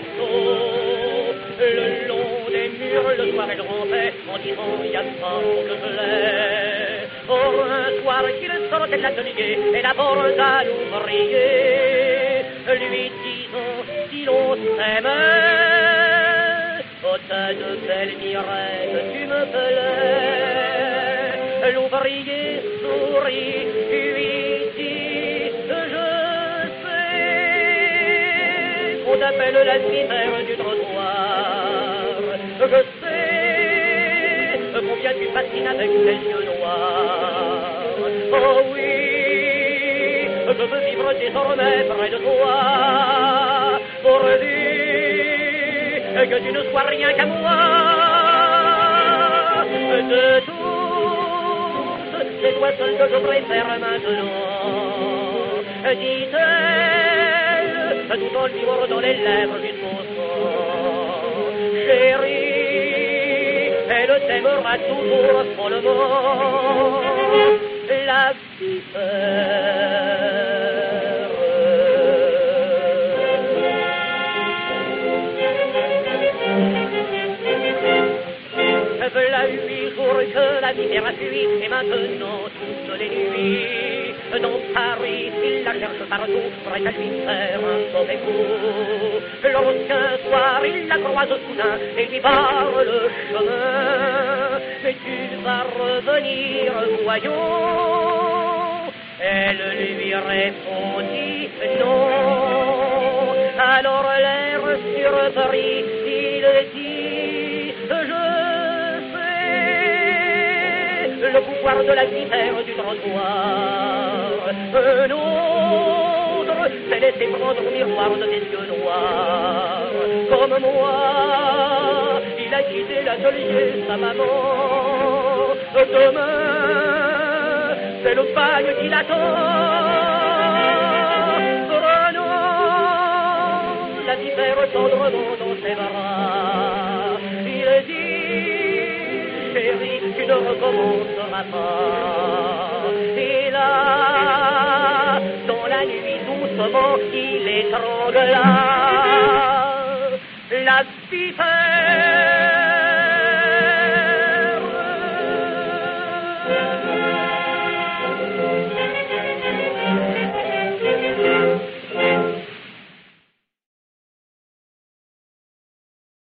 l'assaut. Le long des murs, le soir, elle rampait en disant « Y'a pas que je l'ai ». Or, un soir qu'il sortait de l'atelier, elle aborde à l'ouvrier, lui disant « Si l'on s'aimait, oh tas de belle mirette, tu me plais ». L'ouvrier sourit, lui dit « Je sais qu'on t'appelle la vipère du trottoir, je sais combien tu fascines avec tes yeux noirs. Oh oui, je veux vivre désormais près de toi, pourvu que tu ne sois rien qu'à moi. De tous, c'est toi seul que je préfère maintenant, dit-elle, tout en lui mordant les lèvres jusqu'au sang. Chérie, elle t'aimera toujours follement, la vipère. Voilà 8 jours que la vipère a fui, et maintenant toutes les nuits, dans Paris, il la cherche partout, prête à lui faire un mauvais coup. Lorsqu'un soir il la croise soudain et lui barre le chemin, mais tu vas revenir, voyons. Elle lui répondit non. Alors l'air surpris, il dit je sais le pouvoir de la vipère du trottoir. Un autre s'est laissé prendre au miroir de tes yeux noirs. Comme moi, il a quitté l'atelier sa maman. Demain, c'est le bagne qui l'attend. Prenons la vipère tendrement dans ses bras. Il dit, chérie, tu ne recommenceras pas. Et là, dans la nuit doucement, il étrangla la vipère.